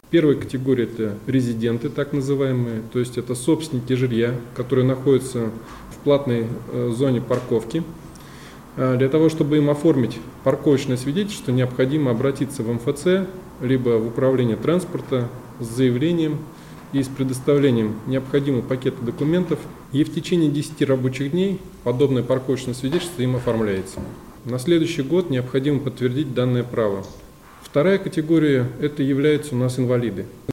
Первая категория – это резиденты, так называемые, то есть это собственники жилья, которые находятся в платной зоне парковки. Для того, чтобы им оформить парковочное свидетельство, необходимо обратиться в МФЦ, либо в управление транспорта с заявлением и с предоставлением необходимого пакета документов. И в течение 10 рабочих дней подобное парковочное свидетельство им оформляется. На следующий год необходимо подтвердить данное право. Вторая категория – это являются у нас инвалиды.